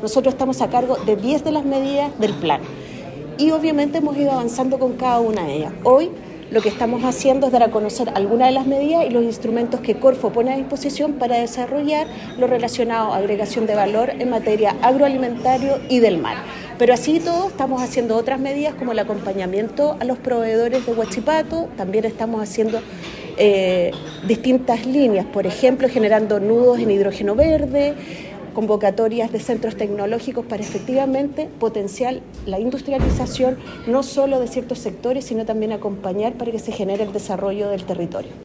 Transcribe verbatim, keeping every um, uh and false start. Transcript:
Nosotros estamos a cargo de diez de las medidas del plan y obviamente hemos ido avanzando con cada una de ellas. Hoy lo que estamos haciendo es dar a conocer algunas de las medidas y los instrumentos que Corfo pone a disposición para desarrollar lo relacionado a agregación de valor en materia agroalimentario y del mar. Pero así todo estamos haciendo otras medidas como el acompañamiento a los proveedores de Huachipato, también estamos haciendo eh, distintas líneas, por ejemplo, generando nudos en hidrógeno verde, convocatorias de centros tecnológicos para efectivamente potenciar la industrialización no solo de ciertos sectores, sino también acompañar para que se genere el desarrollo del territorio.